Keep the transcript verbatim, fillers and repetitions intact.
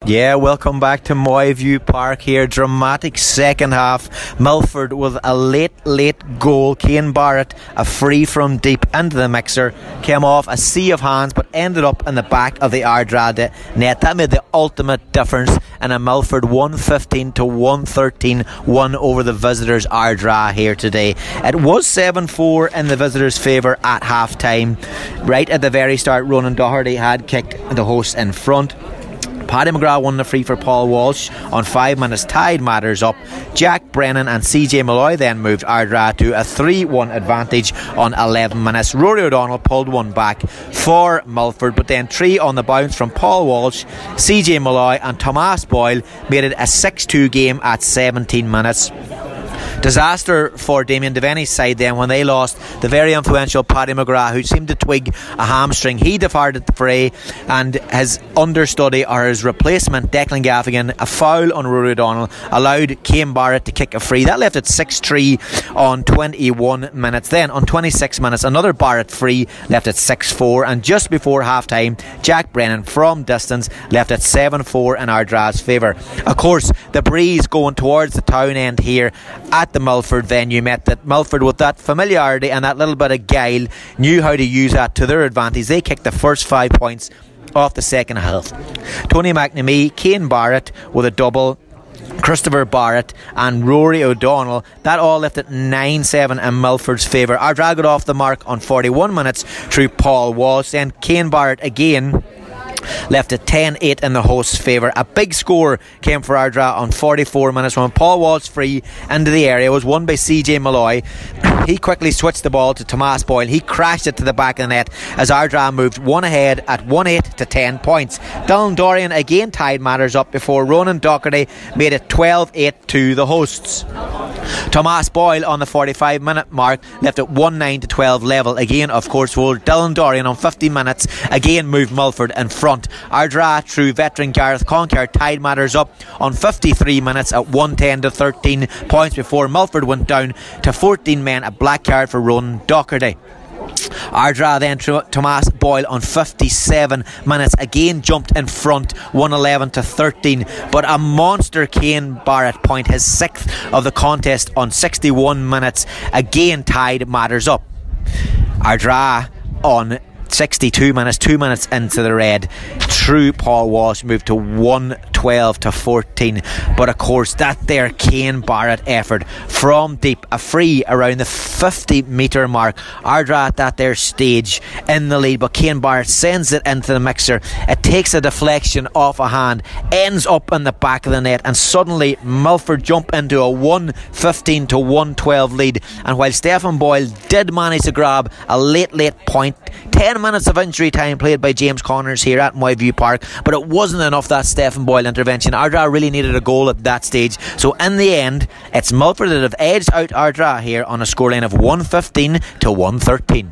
Yeah, welcome back to Moyview Park here. Dramatic second half. Milford with a late, late goal. Cian Barrett, a free from deep into the mixer. Came off a sea of hands but ended up in the back of the Ardra net. That made the ultimate difference in a Milford one fifteen to one thirteen won over the visitors Ardra here today. It was seven four in the visitors' favour at half time. Right at the very start, Ronan Doherty had kicked the hosts in front. Paddy McGrath won the free for Paul Walsh on five minutes, tied matters up. Jack Brennan and C J Malloy then moved Ardra to a three one advantage on eleven minutes. Rory O'Donnell pulled one back for Milford, but then three on the bounce from Paul Walsh, C J Malloy and Tomas Boyle made it a six two game at seventeen minutes. Disaster for Damien Devaney's side then when they lost the very influential Paddy McGrath, who seemed to twig a hamstring. He departed the fray, and his understudy or his replacement, Declan Gaffigan, a foul on Rory O'Donnell allowed Cian Barrett to kick a free. That left it six three on twenty-one minutes. Then on twenty-six minutes, another Barrett free left it six four, and just before half time, Jack Brennan from distance left it seven four in Ardra's favour. Of course, the breeze going towards the town end here at the Milford venue meant that Milford, with that familiarity and that little bit of guile, knew how to use that to their advantage. They kicked the first five points off the second half. Tony McNamee, Cian Barrett with a double, Christopher Barrett and Rory O'Donnell, that all left it nine seven in Milford's favour. Ardra got off the mark on forty-one minutes through Paul Walsh. Then Cian Barrett again left it ten eight in the host's favour. A big score came for Ardra on forty-four minutes when Paul Walsh free into the area was won by C J Malloy. He quickly switched the ball to Tomas Boyle. He crashed it to the back of the net as Ardra moved one ahead at one eight to ten points. Dylan Dorian again tied matters up before Ronan Doherty made it twelve eight to the hosts. Tomas Boyle on the forty-five minute mark left it one nine to twelve level. Again, of course, for Dylan Dorian on fifty minutes again moved Milford in front. Ardra, through veteran Gareth Concar, tied matters up on fifty-three minutes at one ten to thirteen points before Milford went down to fourteen men. A black card for Ronan Doherty. Ardra then through Tomas Boyle on fifty-seven minutes again jumped in front one eleven to thirteen, but a monster Cian Barrett point, his sixth of the contest on sixty-one minutes, again tied matters up. Ardra on sixty-two minutes, two minutes into the red, through Paul Walsh moved to one twelve to fourteen. But of course, that there Cian Barrett effort from deep, a free around the fifty metre mark. Ardra at that there stage in the lead, but Cian Barrett sends it into the mixer. It takes a deflection off a hand, ends up in the back of the net, and suddenly Milford jump into a one fifteen to one twelve lead. And while Stephen Boyle did manage to grab a late late point, ten minutes of injury time played by James Connors here at Moyview Park, but it wasn't enough, that Stephen Boyle intervention. Ardra really needed a goal at that stage, so in the end it's Milford that have edged out Ardra here on a scoreline of one fifteen to one thirteen.